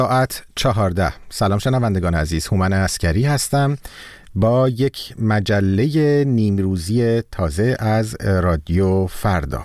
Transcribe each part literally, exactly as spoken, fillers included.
ساعت چهارده. سلام شنوندگان عزیز، هومن عسکری هستم با یک مجله نیمروزی تازه از رادیو فردا.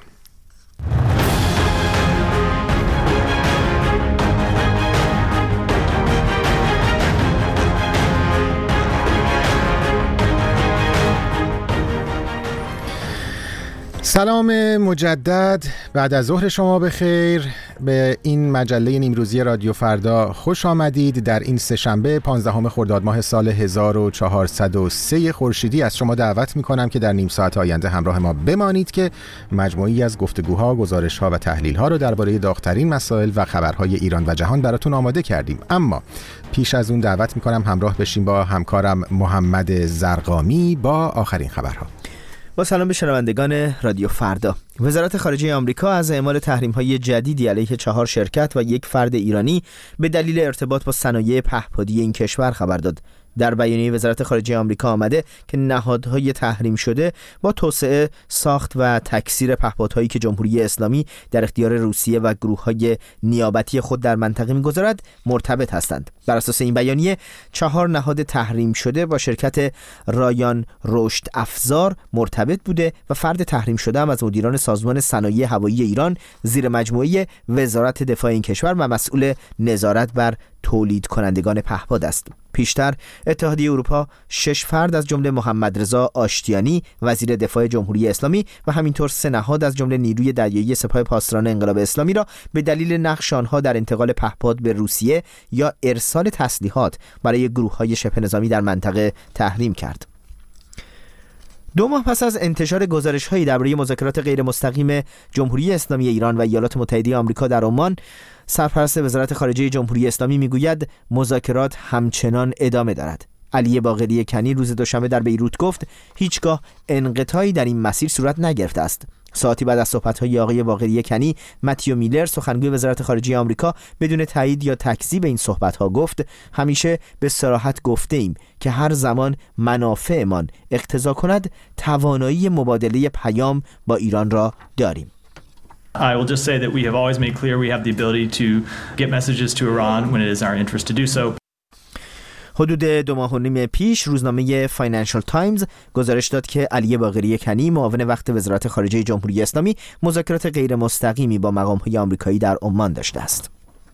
سلام مجدد، بعد از ظهر شما بخیر. به این مجله نیمروزی رادیو فردا خوش آمدید. در این سه‌شنبه پانزدهم خرداد ماه سال هزار و چهارصد و سه خورشیدی از شما دعوت می‌کنم که در نیم ساعت آینده همراه ما بمانید که مجموعی از گفتگوها، گزارش‌ها و تحلیل‌ها رو درباره داغ‌ترین مسائل و خبرهای ایران و جهان براتون آماده کردیم. اما پیش از اون دعوت می‌کنم همراه بشیم با همکارم محمد زرقامی با آخرین خبرها. با سلام به شنوندگان رادیو فردا. وزارت خارجه آمریکا از اعمال تحریم‌های جدیدی علیه چهار شرکت و یک فرد ایرانی به دلیل ارتباط با صنایع پهپادی این کشور خبر داد. در بیانیه وزارت خارجه آمریکا آمده که نهادهای تحریم شده با توسعه، ساخت و تکثیر پهپادهایی که جمهوری اسلامی در اختیار روسیه و گروه‌های نیابتی خود در منطقه می‌گذارد مرتبط هستند. بر اساس این بیانیه چهار نهاد تحریم شده با شرکت رایان رشد افزار مرتبط بوده و فرد تحریم شده هم از مدیران سازمان صنایع هوایی ایران زیر مجموعه وزارت دفاع این کشور و مسئول نظارت بر تولید کنندگان پهپاد است. پیشتر اتحادیه اروپا شش فرد از جمله محمد رضا آشتیانی وزیر دفاع جمهوری اسلامی و همینطور سه نهاد از جمله نیروی دریایی سپاه پاسداران انقلاب اسلامی را به دلیل نقش آنها در انتقال پهپاد به روسیه یا ارسال تسلیحات برای گروه‌های شبه نظامی در منطقه تحریم کرد. دو ماه پس از انتشار گزارش‌هایی درباره مذاکرات غیر مستقیم جمهوری اسلامی ایران و ایالات متحده آمریکا در عمان، سرپرست وزارت خارجه جمهوری اسلامی میگوید مذاکرات همچنان ادامه دارد. علی باقری کنی روز دوشنبه در بیروت گفت هیچگاه انقطاعی در این مسیر صورت نگرفته است. ساعتی بعد از صحبت‌های آقای باقری کنی، متیو میلر سخنگوی وزارت خارجه آمریکا بدون تایید یا تکذیب این صحبت‌ها گفت همیشه به صراحت گفته ایم که هر زمان منافعمان اقتضا کند توانایی مبادله پیام با ایران را داریم. I will just say that we have always made clear we have the ability to get messages to Iran when it is our interest to do so. حدود دو ماه و نیم پیش روزنامه فاینانشال تایمز گزارش داد که علی باقری کنی معاون وقت وزارت خارجه جمهوری اسلامی مذاکرات غیر مستقیمی با مقام‌های آمریکایی در عمان داشته است.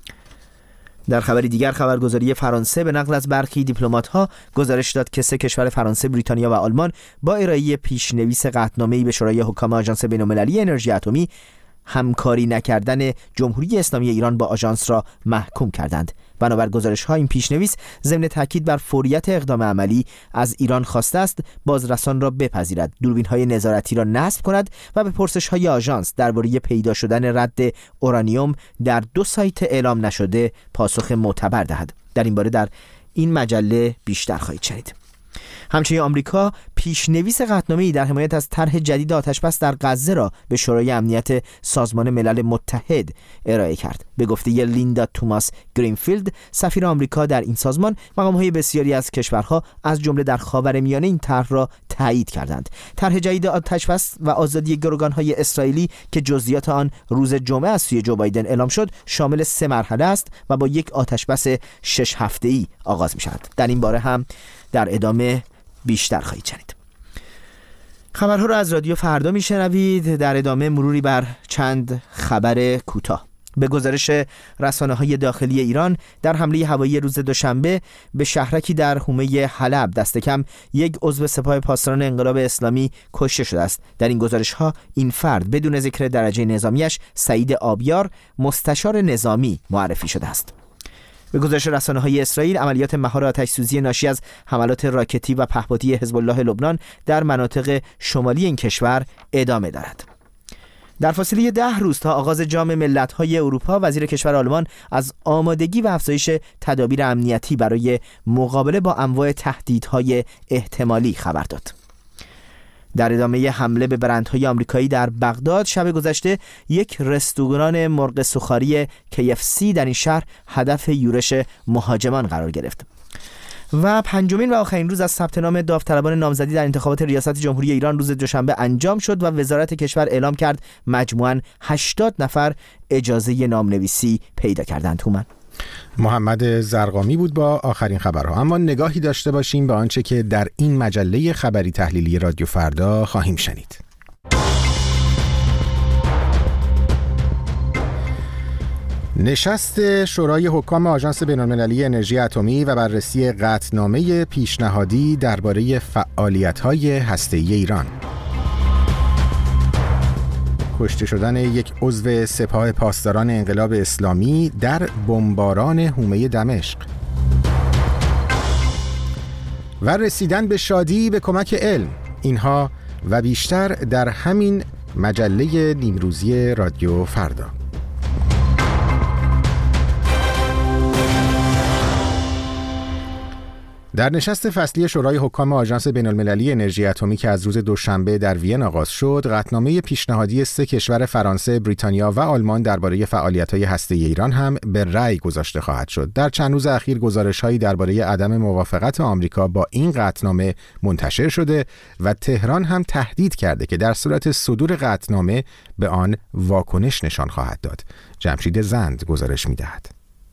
در خبری دیگر خبرگزاری فرانسه به نقل از برخی دیپلمات‌ها گزارش داد که سه کشور فرانسه، بریتانیا و آلمان با ارائه پیشنویس قطعنامه‌ای به شورای حکام آژانس بین‌المللی انرژی اتمی همکاری نکردن جمهوری اسلامی ایران با آژانس را محکوم کردند. بنابر گزارش‌ها این پیشنویس ضمن تاکید بر فوریت اقدام عملی از ایران خواسته است بازرسان را بپذیرد، دوربین‌های نظارتی را نصب کند و به پرسش‌های آژانس درباره پیدا شدن رد اورانیوم در دو سایت اعلام نشده پاسخ معتبر دهد. در این باره در این مجله بیشتر خواهید شنید. همچنین آمریکا پیشنویس قطعنامه‌ای در حمایت از طرح جدید آتش‌بس در غزه را به شورای امنیت سازمان ملل متحد ارائه کرد. به گفته لیندا توماس گرینفیلد، سفیر آمریکا در این سازمان، مقام‌های بسیاری از کشورها از جمله در خاورمیانه این طرح را تایید کردند. طرح جدید آتش‌بس و آزادی گروگان‌های اسرائیلی که جزئیات آن روز جمعه از سوی جو بایدن اعلام شد، شامل سه مرحله است و با یک آتش‌بس شش هفته‌ای آغاز می‌شود. در این باره هم در ادامه بیشتر خواهید شنید. خبرها را از رادیو فردا میشنوید. در ادامه مروری بر چند خبر کوتاه. به گزارش رسانه‌های داخلی ایران، در حمله هوایی روز دوشنبه به شهرکی در حومه حلب دست کم یک عضو سپاه پاسداران انقلاب اسلامی کشته شده است. در این گزارش‌ها این فرد بدون ذکر درجه نظامیش سعید آبیار مستشار نظامی معرفی شده است. به گزارش رسانه‌های اسرائیل، عملیات مهار آتش‌سوزی ناشی از حملات راکتی و پهپادی حزب الله لبنان در مناطق شمالی این کشور ادامه دارد. در فاصله ده روز تا آغاز جام ملت‌های اروپا، وزیر کشور آلمان از آمادگی و افزایش تدابیر امنیتی برای مقابله با انواع تهدیدهای احتمالی خبر داد. در ادامه حمله به برندهای آمریکایی در بغداد، شب گذشته یک رستوران مرغ سوخاری کی اف سی در این شهر هدف یورش مهاجمان قرار گرفت. و پنجمین و آخرین روز از ثبت نام داوطلبان نامزدی در انتخابات ریاست جمهوری ایران روز دوشنبه انجام شد و وزارت کشور اعلام کرد مجموعاً هشتاد نفر اجازه نامنویسی پیدا کردند. هومن محمد زرقامی بود با آخرین خبرها. اما نگاهی داشته باشیم به آنچه که در این مجله خبری تحلیلی رادیو فردا خواهیم شنید. نشست شورای حکام آژانس بین‌المللی انرژی اتمی و بررسی قطعنامه پیشنهادی درباره فعالیت‌های هسته‌ای ایران. کشته شدن یک عضو سپاه پاسداران انقلاب اسلامی در بمباران حومه دمشق. و رسیدن به شادی به کمک علم. اینها و بیشتر در همین مجله نیمروزی رادیو فردا. در نشست فصلی شورای حکام آژانس بین‌المللی انرژی اتمی که از روز دوشنبه در وین آغاز شد، قطعنامه پیشنهادی سه کشور فرانسه، بریتانیا و آلمان درباره فعالیت‌های هسته‌ای ایران هم به رأی گذاشته خواهد شد. در چند روز اخیر گزارش‌هایی درباره عدم موافقت آمریکا با این قطعنامه منتشر شده و تهران هم تهدید کرده که در صورت صدور قطعنامه به آن واکنش نشان خواهد داد. جمشید زند گزارش می‌دهد.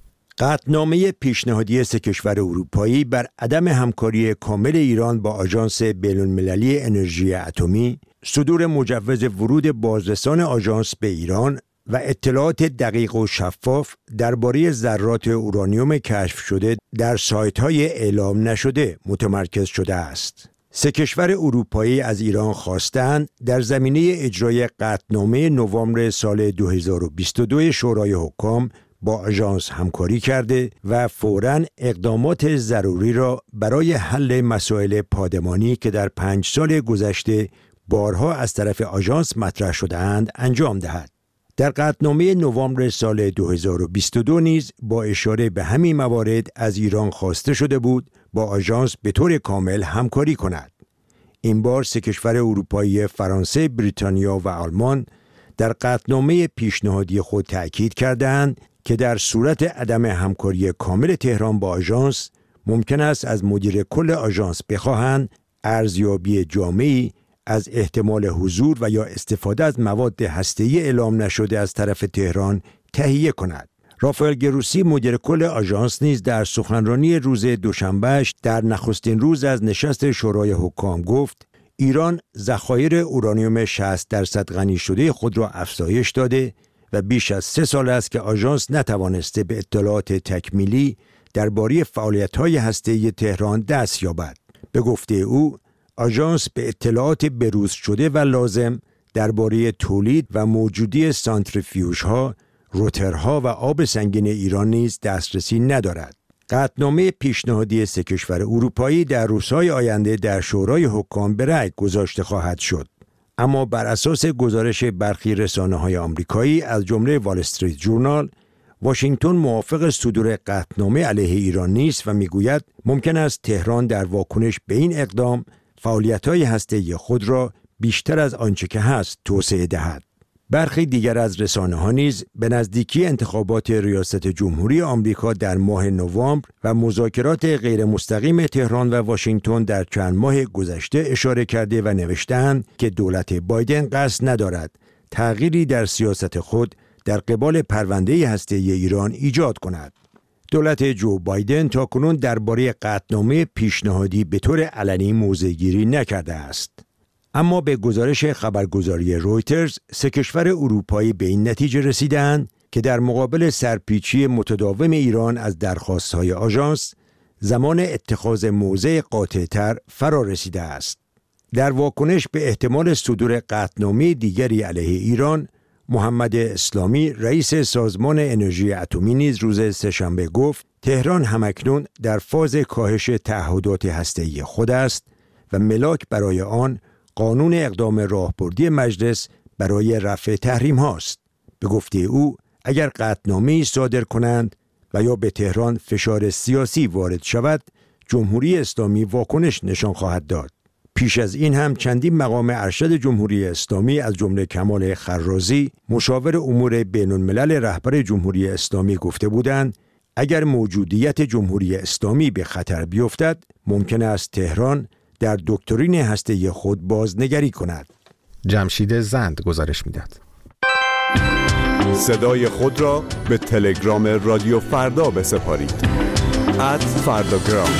قطعنامه پیشنهادی سه کشور اروپایی بر عدم همکاری کامل ایران با آژانس بین‌المللی انرژی اتمی، صدور مجوز ورود بازرسان آژانس به ایران و اطلاعات دقیق و شفاف درباره ذرات اورانیوم کشف شده در سایت‌های اعلام نشده متمرکز شده است. سه کشور اروپایی از ایران خواستند در زمینه اجرای قطعنامه نوامبر سال دو هزار و بیست و دو شورای حکام با آژانس همکاری کرده و فوراً اقدامات ضروری را برای حل مسائل پادمانی که در پنج سال گذشته بارها از طرف آژانس مطرح شده‌اند انجام دهد. در قطعنامه نوامبر سال دو هزار و بیست و دو نیز با اشاره به همین موارد از ایران خواسته شده بود با آژانس به طور کامل همکاری کند. این بار سه کشور اروپایی فرانسه، بریتانیا و آلمان در قطعنامه پیشنهادی خود تأکید کردند که در صورت عدم همکاری کامل تهران با آژانس ممکن است از مدیر کل آژانس بخواهند ارزیابی جامعی از احتمال حضور و یا استفاده از مواد هسته‌ای اعلام نشده از طرف تهران تهیه کند. رافائل گروسی مدیر کل آژانس نیز در سخنرانی روز دوشنبهش در نخستین روز از نشست شورای حکام گفت ایران ذخایر اورانیوم شصت درصد غنی شده خود را افزایش داده و بیش از سه سال است که آژانس نتوانسته به اطلاعات تکمیلی درباره فعالیت‌های هسته‌ای تهران دست یابد. به گفته او، آژانس به اطلاعات بروز شده و لازم درباره تولید و موجودی سانتریفیوژها، روترها و آب سنگین ایران نیز دسترسی ندارد. قطعنامه پیشنهادی سه کشور اروپایی در روزهای آینده در شورای حکام به رأی گذاشته خواهد شد. اما بر اساس گزارش برخی رسانه‌های آمریکایی از جمله وال استریت جورنال، واشنگتن موافق صدور قطعنامه علیه ایران نیست و میگوید ممکن است تهران در واکنش به این اقدام فعالیت‌های هسته‌ای خود را بیشتر از آنچه که هست توسعه دهد. برخی دیگر از رسانه‌ها نیز به نزدیکی انتخابات ریاست جمهوری آمریکا در ماه نوامبر و مذاکرات غیر مستقیم تهران و واشنگتن در چند ماه گذشته اشاره کرده و نوشته‌اند که دولت بایدن قصد ندارد تغییری در سیاست خود در قبال پرونده هسته‌ای ایران ایجاد کند. دولت جو بایدن تاکنون درباره قطعنامه پیشنهادی به طور علنی موضع‌گیری نکرده است. اما به گزارش خبرگزاری رویترز، سه کشور اروپایی به این نتیجه رسیدند که در مقابل سرپیچی متداوم ایران از درخواست‌های آژانس، زمان اتخاذ موضع قاطع‌تر فرا رسیده است. در واکنش به احتمال صدور قطعنامه دیگری علیه ایران، محمد اسلامی رئیس سازمان انرژی اتمی نیز روز سه‌شنبه گفت تهران همکنون در فاز کاهش تعهدات هسته‌ای خود است و ملاک برای آن قانون اقدام راهبردی مجلس برای رفع تحریم هاست. به گفته او اگر قطعنامه‌ای صادر کنند و یا به تهران فشار سیاسی وارد شود، جمهوری اسلامی واکنش نشان خواهد داد. پیش از این هم چندین مقام ارشد جمهوری اسلامی از جمله کمال خرازی، مشاور امور بین الملل رهبر جمهوری اسلامی گفته بودند اگر موجودیت جمهوری اسلامی به خطر بیفتد، ممکن است تهران در دکترین هسته‌ای خود بازنگری کند. جمشید زند گزارش می‌داد. صدای خود را به تلگرام رادیو فردا بسپارید. ات فرداگرام.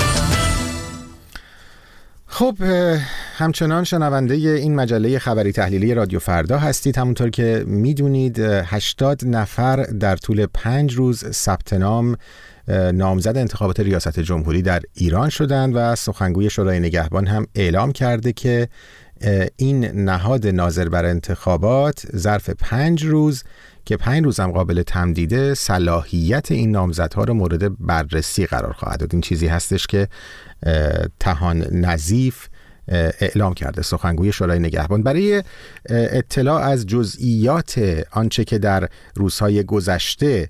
خب همچنان شنونده این مجله خبری تحلیلی رادیو فردا هستید. همونطور که میدونید هشتاد نفر در طول پنج روز ثبت نام نامزد انتخابات ریاست جمهوری در ایران شدند و سخنگوی شورای نگهبان هم اعلام کرده که این نهاد ناظر بر انتخابات ظرف پنج روز که پنج روز هم قابل تمدیده صلاحیت این نامزدها رو مورد بررسی قرار خواهد داد. این چیزی هستش که تهان نظیف اعلام کرده سخنگوی شورای نگهبان. برای اطلاع از جزئیات آنچه که در روزهای گذشته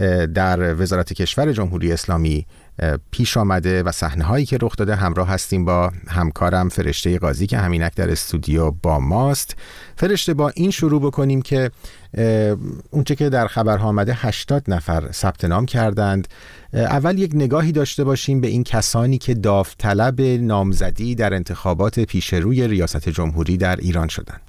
در وزارت کشور جمهوری اسلامی پیش آمده و صحنه‌هایی که رخ داده همراه هستیم با همکارم فرشته قاضی که همینک در استودیو با ماست. فرشته، با این شروع بکنیم که اونچه که در خبرها آمده هشتاد نفر ثبت نام کردند. اول یک نگاهی داشته باشیم به این کسانی که داوطلب نامزدی در انتخابات پیشروی ریاست جمهوری در ایران شدند.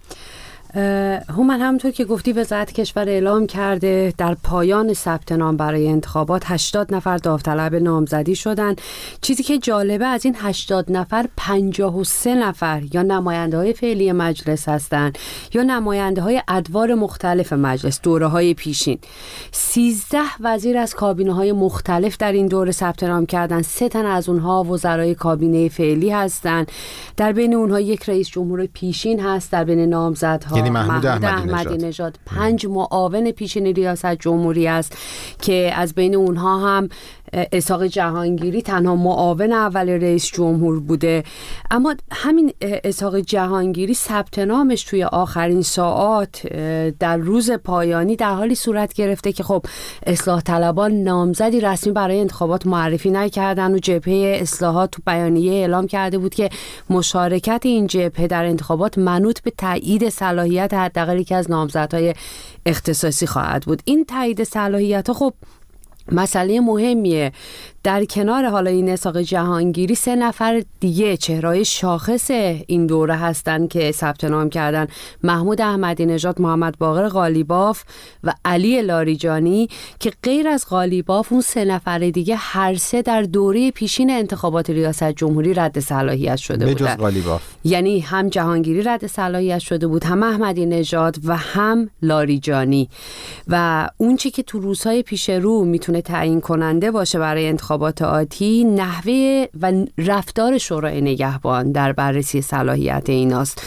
هومن، همونطور که گفتی وزارت کشور اعلام کرده در پایان ثبت نام برای انتخابات هشتاد نفر داوطلب نامزدی شدند. چیزی که جالبه از این هشتاد نفر پنجاه و سه نفر یا نماینده های فعلی مجلس هستند یا نماینده های ادوار مختلف مجلس، دوره های پیشین. سیزده وزیر از کابینه های مختلف در این دوره ثبت نام کردند. سه تن از اونها وزرای کابینه فعلی هستند. در بین اونها یک رئیس جمهور پیشین هست. در بین نامزدها یعنی محمود, محمود احمدی, احمدی نژاد. پنج معاون پیشین ریاست جمهوری است که از بین اونها هم اسحاق جهانگیری تنها معاون اول رئیس جمهور بوده. اما همین اسحاق جهانگیری ثبت نامش توی آخرین ساعات در روز پایانی در حالی صورت گرفته که خب اصلاح طلبان نامزدی رسمی برای انتخابات معرفی نکردن و جبهه اصلاحات تو بیانیه اعلام کرده بود که مشارکت این جبهه در انتخابات منوط به تایید صلاحیت حداقل یکی از نامزدهای اختصاصی خواهد بود. این تایید صلاحیت خب مسئله مهمیه. در کنار حالا این اسحاق جهانگیری سه نفر دیگه چهرهای شاخص این دوره هستن که ثبت نام کردن: محمود احمدی نژاد، محمد باقر قالیباف و علی لاریجانی، که غیر از قالیباف اون سه نفر دیگه هر سه در دوره پیشین انتخابات ریاست جمهوری رد صلاحیت شده بودن. بجز قالیباف، یعنی هم جهانگیری رد صلاحیت شده بود، هم احمدی نژاد و هم لاریجانی. و اون چی که تو روزهای پیش رو میتونه تعیین کننده باشه برای انتخابات آتی نحوه و رفتار شورای نگهبان در بررسی صلاحیت ایناست.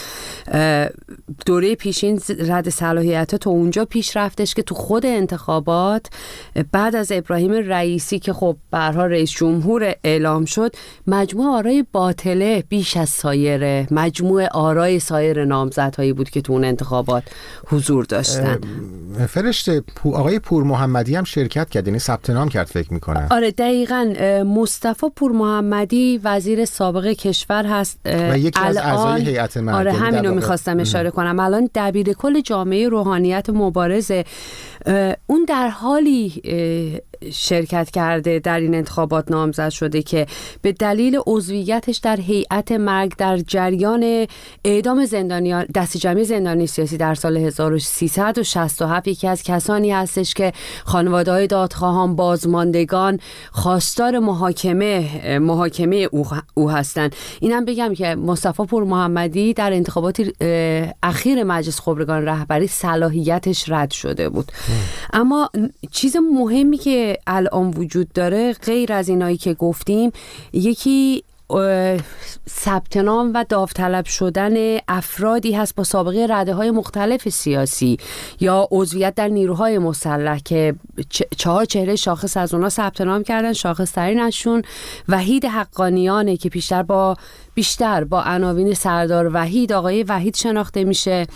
دوره پیشین رد صلاحیت تا اونجا پیش رفتش که تو خود انتخابات بعد از ابراهیم رئیسی که خب به هر حال رئیس جمهور اعلام شد، مجموع آرای باطله بیش از سایر مجموع آرای سایر نامزدهایی بود که تو اون انتخابات حضور داشتن. فرشته، آقای پور محمدی هم شرکت کرد، یعنی ثبت نام کرد فکر میکنم. آره دقیقاً. مصطفی پور محمدی وزیر سابق کشور هست و یکی از اعضای هیئت مردمی. آره همینو میخواستم اشاره کنم. الان دبیر کل جامعه روحانیت مبارزه. اون در حالی شرکت کرده در این انتخابات نامزد شده که به دلیل عضویتش در هیئت مرگ در جریان اعدام زندانیان دست جمعی زندانی سیاسی در سال هزار و سیصد و شصت و هفت یکی از کسانی هستش که خانواده‌های دادخواهان بازماندگان خواستار محاکمه محاکمه او, او هستند. اینم بگم که مصطفی پور محمدی در انتخابات اخیر مجلس خبرگان رهبری صلاحیتش رد شده بود. ام. اما چیز مهمی که الان وجود داره غیر از اینایی که گفتیم، یکی ثبت نام و داوطلب شدن افرادی هست با سابقه رده‌های مختلف سیاسی یا عضویت در نیروهای مسلح که چهار چهره شاخص از اونا ثبت نام کردن. شاخص ترین ازشون وحید حقانیانه که بیشتر با بیشتر با عناوین سردار وحید، آقای وحید شناخته میشه.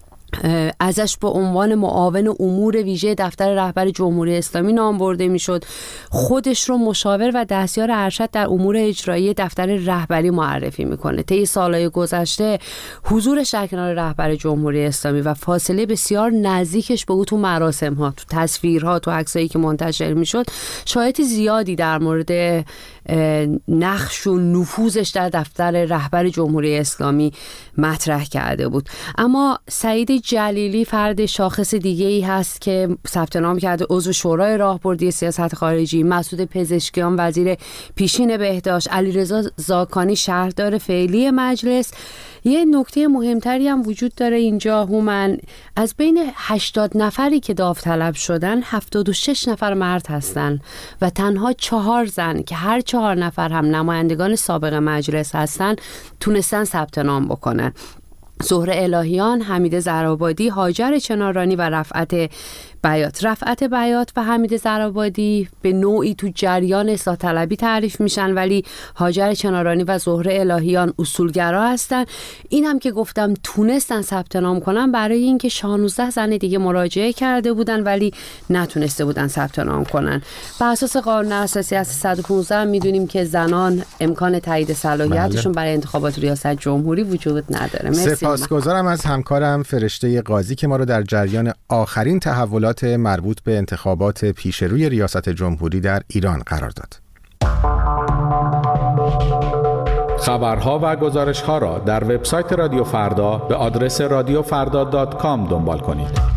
ازش به عنوان معاون امور ویژه دفتر رهبر جمهوری اسلامی نام برده میشد. خودش رو مشاور و دستیار ارشد در امور اجرایی دفتر رهبری معرفی میکنه. طی سالهای گذشته حضورش در کنار رهبر جمهوری اسلامی و فاصله بسیار نزدیکش به او تو مراسم ها، تو تصویرها، تو عکسایی که منتشر میشد، شایعات زیادی در مورد نقش و نفوذش در دفتر رهبر جمهوری اسلامی مطرح کرده بود. اما سعید جلیلی فرد شاخص دیگه ای هست که ثبت نام کرده، عضو شورای راهبردی سیاست خارجی، مسعود پزشکیان وزیر پیشین بهداشت، علیرضا زاکانی شهردار فعلی مجلس. یه نکته مهمتری هم وجود داره اینجا هومن، از بین هشتاد نفری که داوطلب شدن هفتاد و شش نفر مرد هستن و تنها چهار زن که هر چهار نفر هم نمایندگان سابق مجلس هستن تونستن ثبت نام بکنن. زهره الهیان، حمید زرآبادی، هاجر چنارانی و رفعت بیات. رفعت بیات و حمید زرآبادی به نوعی تو جریان اصلاح طلبی تعریف میشن، ولی هاجر چنارانی و زهره الهیان اصولگرا هستن. این هم که گفتم تونستن ثبت نام کنن برای اینکه شانزده زن دیگه مراجعه کرده بودن ولی نتونسته بودن ثبت نام کنن. بر اساس قانون اساسی از صد و پانزده میدونیم که زنان امکان تایید صلاحیتشون برای انتخابات ریاست جمهوری وجود نداره. سپاسگزارم از همکارم فرشته قاضی که ما رو در جریان آخرین تحولات مربوط به انتخابات پیش روی ریاست جمهوری در ایران قرار داد. خبرها و گزارش‌ها را در وبسایت رادیو فردا به آدرس رادیو فردا دات کام دنبال کنید.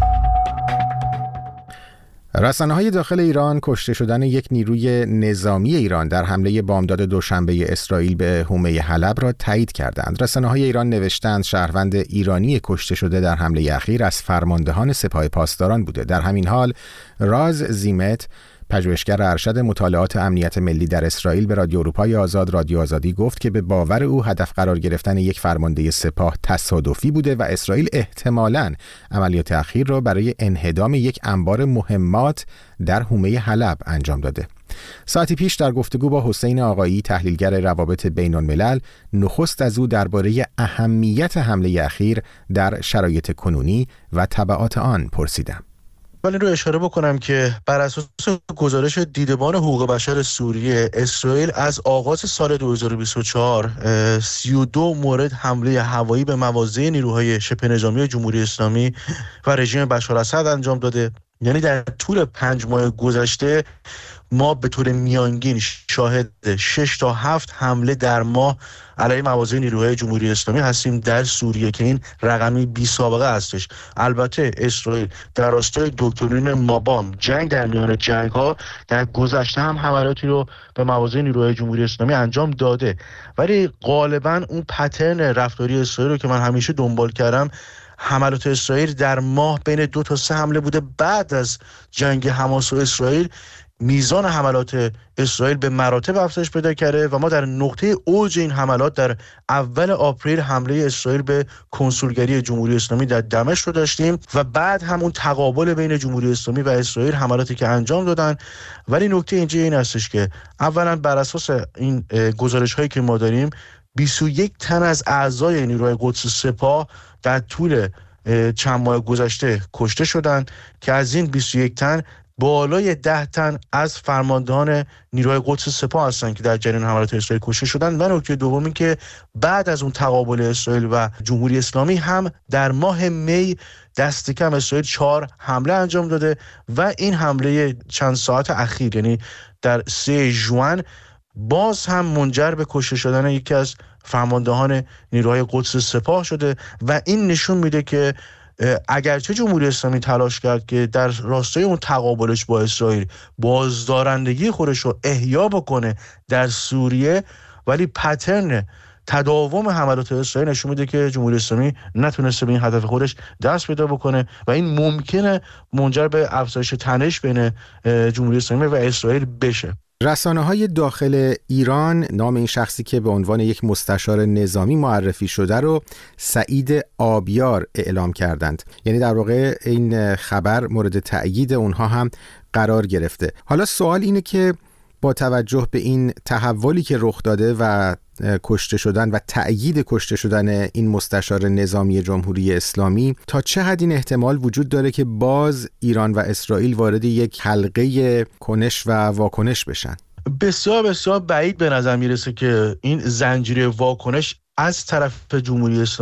رسانه‌های داخل ایران کشته شدن یک نیروی نظامی ایران در حمله بامداد دوشنبه اسرائیل به حومه حلب را تایید کردند. رسانه‌های ایران نوشتند شهروند ایرانی کشته شده در حمله اخیر از فرماندهان سپاه پاسداران بوده. در همین حال راز زیمت، پژوهشگر ارشد مطالعات امنیت ملی در اسرائیل، به رادیو اروپای آزاد رادیو آزادی گفت که به باور او هدف قرار گرفتن یک فرمانده سپاه تصادفی بوده و اسرائیل احتمالاً عملیات اخیر را برای انهدام یک انبار مهمات در حومه حلب انجام داده. ساعتی پیش در گفتگو با حسین آقایی، تحلیلگر روابط بین الملل، نخست از او درباره اهمیت حمله اخیر در شرایط کنونی و تبعات آن پرسیدم. ولی رو اشاره بکنم که بر اساس گزارش دیدبان حقوق بشر سوریه، اسرائیل از آغاز سال دو هزار و بیست و چهار سی و دو مورد حمله هوایی به مواضع نیروهای شبه نظامی جمهوری اسلامی و رژیم بشار اسد انجام داده. یعنی در طول پنج ماه گذشته ما به طور میانگین شاهد شش تا هفت حمله در ماه علیه مواضع نیروهای جمهوری اسلامی هستیم در سوریه که این رقمی بی سابقه هستش. البته اسرائیل در راستای دکترین مابام، جنگ در میان جنگ ها، در گذشته هم حملاتی رو به مواضع نیروهای جمهوری اسلامی انجام داده، ولی غالبا اون پترن رفتاری اسرائیل رو که من همیشه دنبال کردم، حملات اسرائیل در ماه بین دو تا سه حمله بوده. بعد از جنگ حماس و اسرائیل میزان حملات اسرائیل به مراتب افزایش پیدا کرده و ما در نقطه اوج این حملات در اول آپریل حمله اسرائیل به کنسولگری جمهوری اسلامی در دمشق رو داشتیم و بعد همون تقابل بین جمهوری اسلامی و اسرائیل، حملاتی که انجام دادن. ولی نکته اینجا این هستش که اولا بر اساس این گزارش هایی که ما داریم بیست و یک تن از اعضای نیروهای قدس سپاه در طول چند ماه گذشته کشته شدند که از این بیست و یک تن بالای ده تن از فرماندهان نیروهای قدس سپاه هستند که در جریان حملات اسرائیل کشته شدند. و نکته دومی که بعد از اون تقابل اسرائیل و جمهوری اسلامی هم در ماه می دست کم اسرائیل چهار حمله انجام داده و این حمله چند ساعت اخیر، یعنی در سه ژوئن، باز هم منجر به کشته شدن یکی از فرماندهان نیروهای قدس سپاه شده و این نشون میده که اگرچه جمهوری اسلامی تلاش کرد که در راستای اون تقابلش با اسرائیل بازدارندگی خودش رو احیا بکنه در سوریه، ولی پترن تداوم حملات اسرائیل نشون میده که جمهوری اسلامی نتونسته به این هدف خودش دست پیدا بکنه و این ممکنه منجر به افزایش تنش بین جمهوری اسلامی و اسرائیل بشه. رسانه‌های داخل ایران نام این شخصی که به عنوان یک مستشار نظامی معرفی شده رو سعید آبیار اعلام کردند. یعنی در واقع این خبر مورد تأیید اونها هم قرار گرفته. حالا سوال اینه که با توجه به این تحولی که رخ داده و کشته شدن و تأیید کشته شدن این مستشار نظامی جمهوری اسلامی، تا چه حد این احتمال وجود داره که باز ایران و اسرائیل وارد یک حلقه کنش و واکنش بشن؟ بسیار بسیار بعید به نظر میرسه که این زنجیره واکنش از طرف جمهوری اسلامی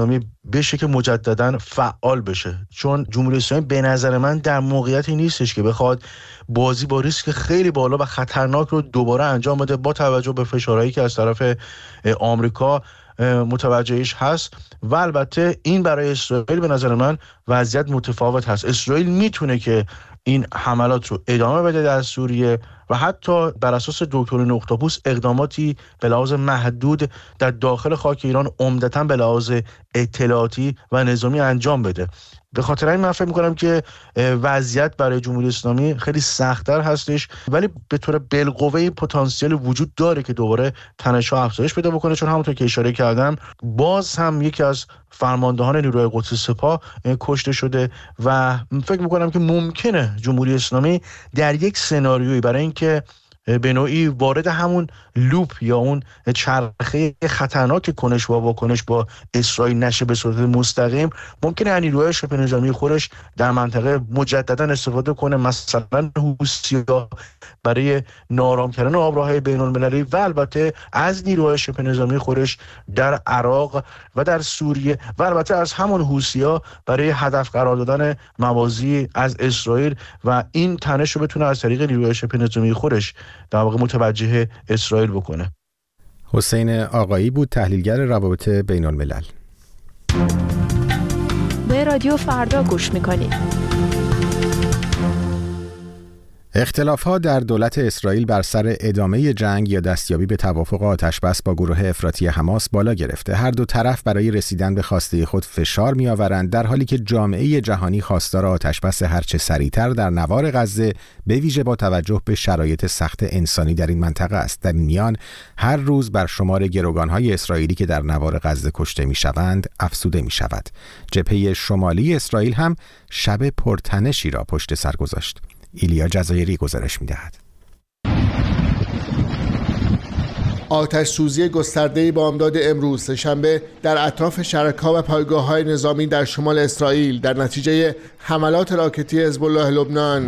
بشه که مجددا فعال بشه، چون جمهوری اسلامی به نظر من در موقعیتی نیستش که بخواد بازی با ریسک خیلی بالا و خطرناک رو دوباره انجام بده با توجه به فشارهایی که از طرف آمریکا متوجهش هست. و البته این برای اسرائیل به نظر من وضعیت متفاوت هست. اسرائیل میتونه که این حملات رو ادامه بده در سوریه و حتی بر اساس دکترین اختاپوس اقداماتی به لحاظ محدود در داخل خاک ایران عمدتاً به لحاظ اطلاعاتی و نظامی انجام بده. به خاطر این من فکر می‌کنم که وضعیت برای جمهوری اسلامی خیلی سخت‌تر هستش، ولی به طور بالقوه پتانسیل وجود داره که دوباره تنش‌ها افزایش پیدا بکنه، چون همونطور که اشاره کردم باز هم یکی از فرماندهان نیروی قدس سپاه کشته شده و فکر می‌کنم که ممکنه جمهوری اسلامی در یک سناریویی برای اینکه به نوعی وارد همون لوپ یا اون چرخه خطرناک کنش با واکنش با اسرائیل نشه به صورت مستقیم، ممکنه از نیروهای شبه نظامی خودش در منطقه مجددا استفاده کنه، مثلا حوثی‌ها برای نارام کردن آبراهای بین‌المللی و البته از نیروهای شبه نظامی خودش در عراق و در سوریه و البته از همون حوثی‌ها برای هدف قرار دادن موازی از اسرائیل و این تنش رو بتونه از طریق نیروهای شبه نظامی خودش در واقع متوجه اسرائیل بکنه. حسین آقایی بود، تحلیلگر روابط بین الملل. به رادیو فردا گوش میکنید. اختلاف‌ها در دولت اسرائیل بر سر ادامه جنگ یا دستیابی به توافق آتش‌بس با گروه افراطی حماس بالا گرفته. هر دو طرف برای رسیدن به خواسته خود فشار می‌آورند، در حالی که جامعه جهانی خواستار آتش‌بس هرچه سریعتر در نوار غزه به ویژه با توجه به شرایط سخت انسانی در این منطقه است. در این میان هر روز بر شمار گروگان‌های اسرائیلی که در نوار غزه کشته می‌شوند افزوده می‌شود. جبهه شمالی اسرائیل هم شب پرتنشی را پشت سر گذاشت. ایلیا جزایری گزارش می‌دهد. آتش سوزی گسترده‌ای بامداد امروز سه‌شنبه در اطراف شرکه‌ها و پایگاه‌های نظامی در شمال اسرائیل در نتیجه حملات راکتی حزب الله لبنان.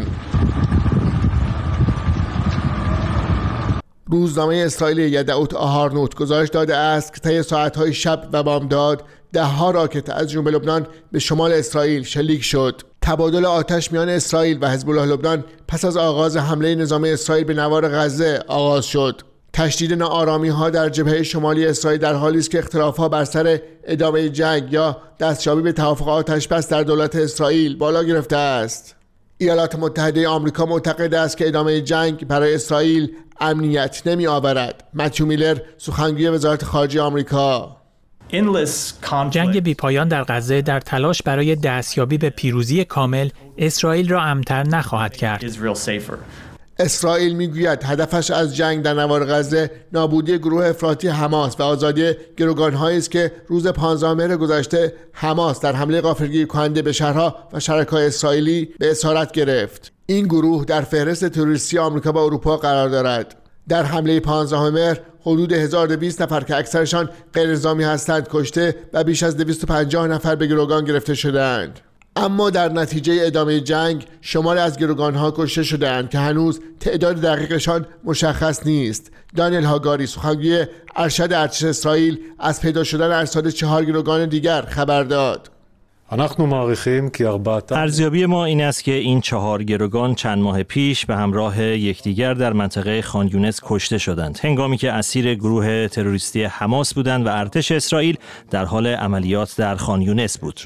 روزنامه اسرائیلی یدعوت آهارنوت گزارش داده است که طی ساعت‌های شب و بامداد ده‌ها راکت از جنوب لبنان به شمال اسرائیل شلیک شد. تبادل آتش میان اسرائیل و حزب الله لبنان پس از آغاز حمله نظامی اسرائیل به نوار غزه آغاز شد. تشدید ناآرامی‌ها در جبهه شمالی اسرائیل در حالی است که اختلاف‌ها بر سر ادامه جنگ یا دستیابی به توافق آتش‌بس در دولت اسرائیل بالا گرفته است. ایالات متحده آمریکا معتقد است که ادامه جنگ برای اسرائیل امنیت نمی‌آورد. متیو میلر، سخنگوی وزارت خارجه آمریکا: جنگ بی‌پایان در غزه در تلاش برای دستیابی به پیروزی کامل اسرائیل را امن‌تر نخواهد کرد. اسرائیل میگوید هدفش از جنگ در نوار غزه نابودی گروه افراطی حماس و آزادی گروگان‌هایی است که روز پانزدهم مهر گذشته حماس در حمله غافلگیر کننده به شهرها و شرکای اسرائیلی به اسارت گرفت. این گروه در فهرست تروریستی آمریکا و اروپا قرار دارد. در حمله پانزدهم مهر حدود هزار و دویست نفر که اکثرشان غیر نظامی هستند کشته و بیش از دویست و پنجاه نفر به گروگان گرفته شدند. اما در نتیجه ادامه جنگ شماری از گروگان‌ها کشته شدند که هنوز تعداد دقیقشان مشخص نیست. دانیل هاگاری، سخنگوی ارشد ارتش اسرائیل، از پیدا شدن ارصاد چهار گروگان دیگر خبر داد. ارزیابی ما این است که این چهار گروگان چند ماه پیش به همراه یکدیگر در منطقه خان یونس کشته شدند، هنگامی که اسیر گروه تروریستی حماس بودند و ارتش اسرائیل در حال عملیات در خان یونس بود.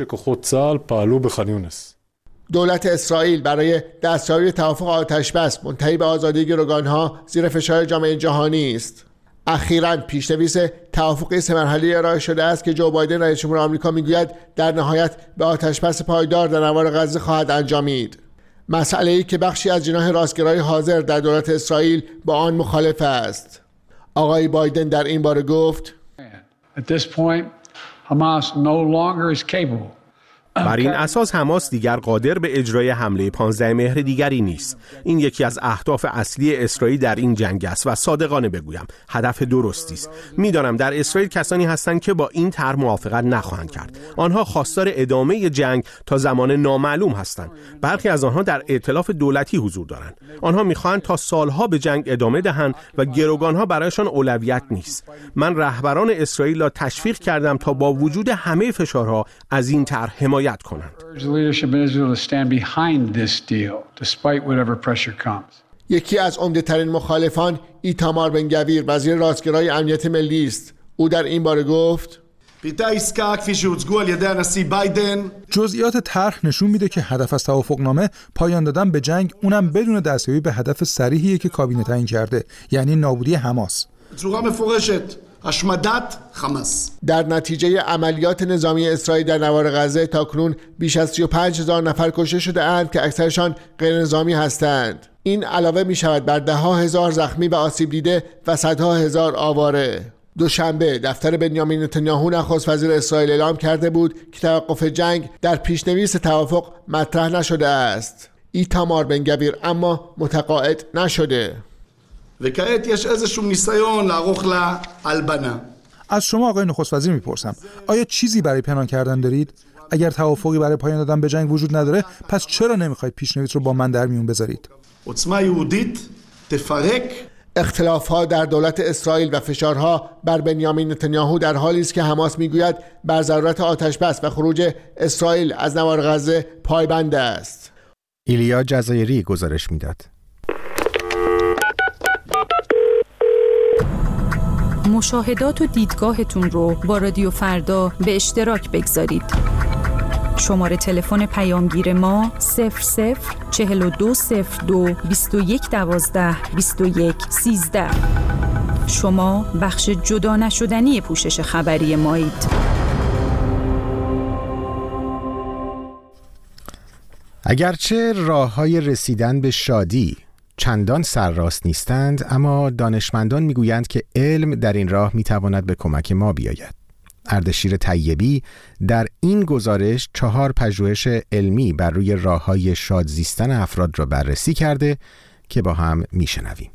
دولت اسرائیل برای دستیابی توافق آتش‌بس منتهی به آزادی گروگان‌ها زیر فشار جامعه جهانی است. اخیراً پیشنویس توافقی سه مرحله‌ای ارائه شده است که جو بایدن رئیس جمهور آمریکا میگوید در نهایت به آتش‌بس پایدار در نوار غزه خواهد انجامید. مسئله‌ای که بخشی از جناح راستگرای حاضر در دولت اسرائیل با آن مخالف است. آقای بایدن در این باره گفت: At this point, Hamas no longer is capable بر این اساس حماس دیگر قادر به اجرای حمله پانزده مهر دیگری نیست. این یکی از اهداف اصلی اسرائیل در این جنگ است و صادقانه بگویم هدف درستی است. میدانم در اسرائیل کسانی هستند که با این طرح موافقت نخواهند کرد. آنها خواستار ادامه جنگ تا زمان نامعلوم هستند. برخی از آنها در ائتلاف دولتی حضور دارند. آنها میخواهند تا سالها به جنگ ادامه دهند و گروگانها برایشان اولویت نیست. من رهبران اسرائیل را تشویق کردم تا با وجود همه فشارها از این طرح حمایت کنند. یکی از عمده‌ترین مخالفان ایتامار بن گویر وزیر راستگرای امنیت ملی است. او در این باره گفت: جزئیات طرح نشون میده که هدف از توافقنامه پایان دادن به جنگ، اونم بدون دستیابی به هدف صریحی که کابینه تعیین کرده، یعنی نابودی حماس. در نتیجه عملیات نظامی اسرائیل در نوار غزه تاکنون بیش از سی و پنج هزار نفر کشته شده اند که اکثرشان غیر نظامی هستند. این علاوه می شود بر ده ها هزار زخمی و آسیب دیده و صدها هزار آواره. دوشنبه دفتر بنیامین نتانیاهو نخست وزیر اسرائیل اعلام کرده بود که توقف جنگ در پیشنویس توافق مطرح نشده است. ایتامار بن گویر اما متقاعد نشده. וכעת יש איזשהו ניסיון לערוך לה הלבנה. از شما آقای نخست وزیر میپرسم، آیا چیزی برای پنهان کردن دارید؟ اگر توافقی برای پایان دادن به جنگ وجود نداره، پس چرا نمیخواید پیشنویس رو با من در میون بذارید؟ عظما یهودیت تفرق. اختلاف‌ها در دولت اسرائیل و فشارها بر بنیامین نتانیاهو در حالی است که حماس میگوید بر ضرورت آتش‌بس و خروج اسرائیل از نوار غزه پایبند است. ایلیا جزایری گزارش میداد. مشاهدات و دیدگاهتون رو با رادیو فردا به اشتراک بگذارید. شماره تلفن پیامگیر ما صفر صفر چهل و دو صفر دو بیست و یک دوازده بیست و یک سیزده. شما بخش جدا نشدنی پوشش خبری مایید. اگرچه راه‌های رسیدن به شادی چندان سرراست نیستند، اما دانشمندان میگویند که علم در این راه میتواند به کمک ما بیاید. اردشیر طیبی در این گزارش چهار پژوهش علمی بر روی راه‌های شاد زیستن افراد را بررسی کرده که با هم میشنویم.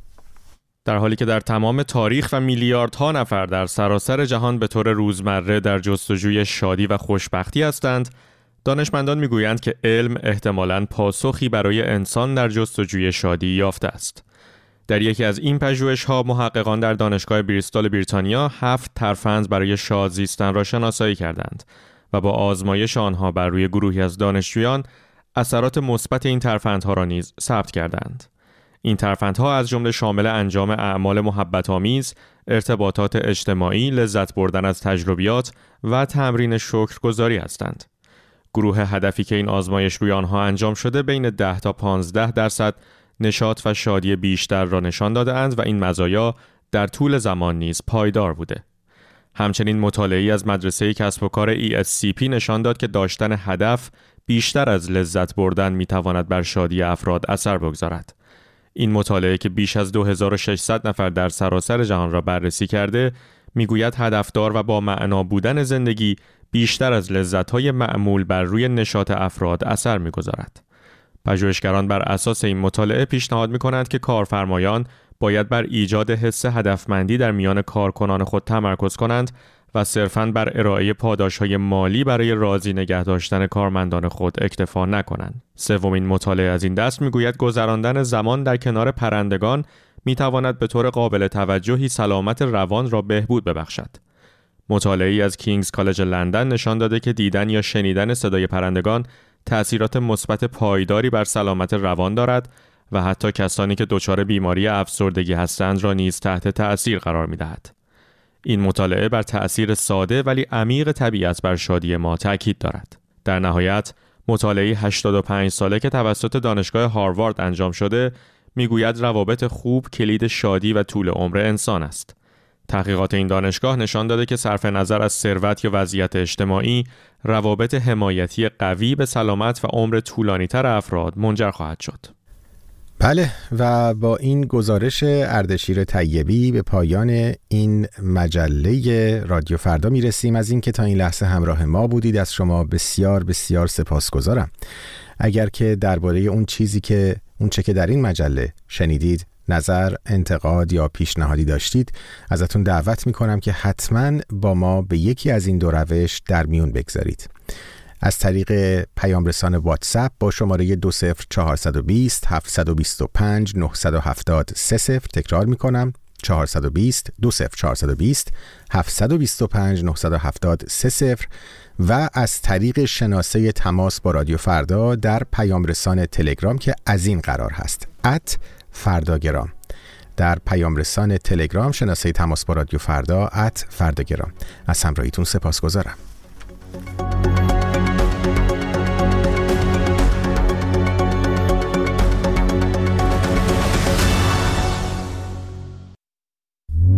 در حالی که در تمام تاریخ و میلیاردها نفر در سراسر جهان به طور روزمره در جستجوی شادی و خوشبختی هستند، دانشمندان میگویند که علم احتمالاً پاسخی برای انسان در جستجوی شادی یافته است. در یکی از این پژوهش‌ها محققان در دانشگاه بریستول بریتانیا هفت ترفند برای شاد زیستن را شناسایی کردند و با آزمایش آنها بر روی گروهی از دانشجویان اثرات مثبت این ترفندها را نیز ثبت کردند. این ترفندها از جمله شامل انجام اعمال محبت‌آمیز، ارتباطات اجتماعی، لذت بردن از تجربیات و تمرین شکرگزاری هستند. گروه هدفی که این آزمایش روی آنها انجام شده بین ده تا پانزده درصد نشاط و شادی بیشتر را نشان داده اند و این مزایا در طول زمان نیز پایدار بوده. همچنین مطالعه‌ای از مدرسه کسب و کار ای اس سی پی نشان داد که داشتن هدف بیشتر از لذت بردن میتواند بر شادی افراد اثر بگذارد. این مطالعه که بیش از دو هزار و ششصد نفر در سراسر جهان را بررسی کرده، میگوید هدفدار و با معنا بودن زندگی بیشتر از لذت‌های معمول بر روی نشاط افراد اثر می‌گذارد. پژوهشگران بر اساس این مطالعه پیشنهاد می‌کنند که کارفرمایان باید بر ایجاد حس هدفمندی در میان کارکنان خود تمرکز کنند و صرفاً بر ارائه پاداش‌های مالی برای راضی نگه داشتن کارمندان خود اکتفا نکنند. سومین مطالعه از این دست می‌گوید گذراندن زمان در کنار پرندگان می‌تواند به طور قابل توجهی سلامت روان را بهبود ببخشد. مطالعه‌ای از کینگز کالج لندن نشان داده که دیدن یا شنیدن صدای پرندگان تأثیرات مثبت پایداری بر سلامت روان دارد و حتی کسانی که دچار بیماری افسردگی هستند را نیز تحت تأثیر قرار می‌دهد. این مطالعه بر تأثیر ساده ولی عمیق طبیعت بر شادی ما تأکید دارد. در نهایت، مطالعه هشتاد و پنج ساله که توسط دانشگاه هاروارد انجام شده می‌گوید روابط خوب کلید شادی و طول عمر انسان است. تحقیقات این دانشگاه نشان داده که صرف نظر از ثروت یا وضعیت اجتماعی، روابط حمایتی قوی به سلامت و عمر طولانی‌تر افراد منجر خواهد شد. بله و با این گزارش اردشیر طیبی به پایان این مجله رادیو فردا میرسیم. از این که تا این لحظه همراه ما بودید از شما بسیار بسیار سپاسگزارم. اگر که درباره اون چیزی که اون چه که در این مجله شنیدید نظر، انتقاد یا پیشنهادی داشتید، ازتون دعوت میکنم که حتما با ما به یکی از این دو روش در میون بگذارید. از طریق پیام رسان واتساپ با شماره دو صفر چهارصد و بیست هفتصد و بیست و پنج نهصد و هفتاد سه صفر، تکرار میکنم چهارصد و بیست دو صفر چهارصد و بیست هفتصد و بیست و پنج نهصد و هفتاد سه صفر و از طریق شناسه تماس با رادیو فردا در پیام رسان تلگرام که از این قرار هست ات فرداگرام. در پیام رسان تلگرام شناسه تماس با رادیو فردا ات فرداگرام. از همراهیتون سپاسگزارم.